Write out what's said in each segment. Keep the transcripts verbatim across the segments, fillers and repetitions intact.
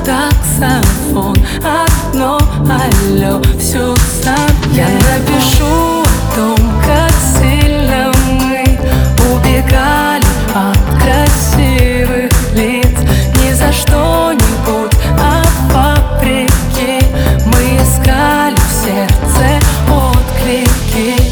таксофон, одно алло, всю сам я напишу о том, как сильно мы убегали от красивых лиц. Ни за что-нибудь, а вопреки мы искали в сердце отклики.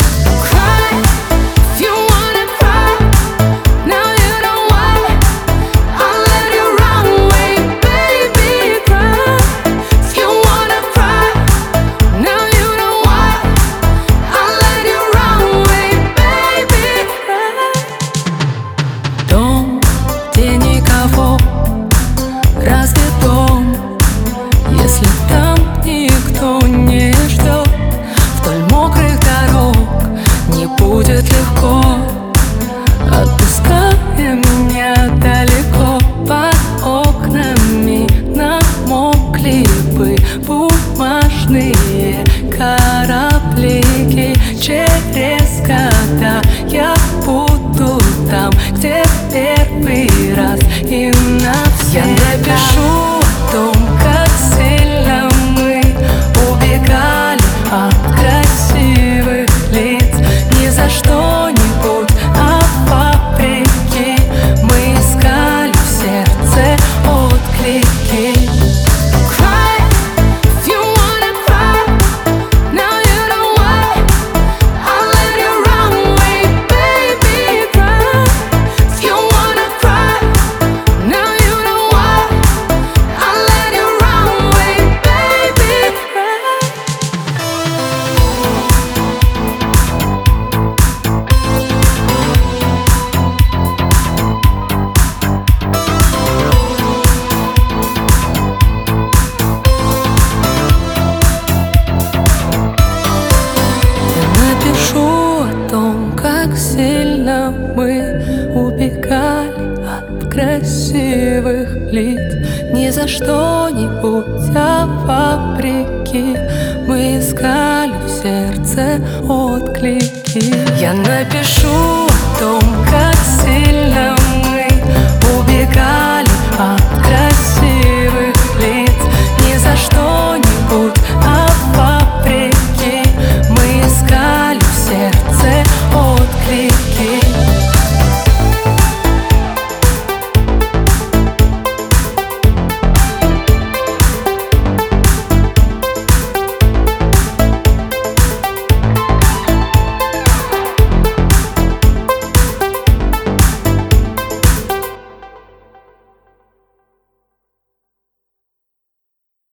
Разве дом, если там никто не ждет? Вдоль мокрых дорог не будет легко. Отпуская меня далеко, под окнами намокли бы бумажные кораблики. Через года я буду там, где первый раз и навсегда. Я напишу о том, как сильно мы убегали от красивых лиц. Ни за что-нибудь, а вопреки мы искали в сердце отклики. Как сильно мы убегали от красивых лиц. Ни за что-нибудь, а вопреки мы искали в сердце отклики. Я напишу о том, как сильно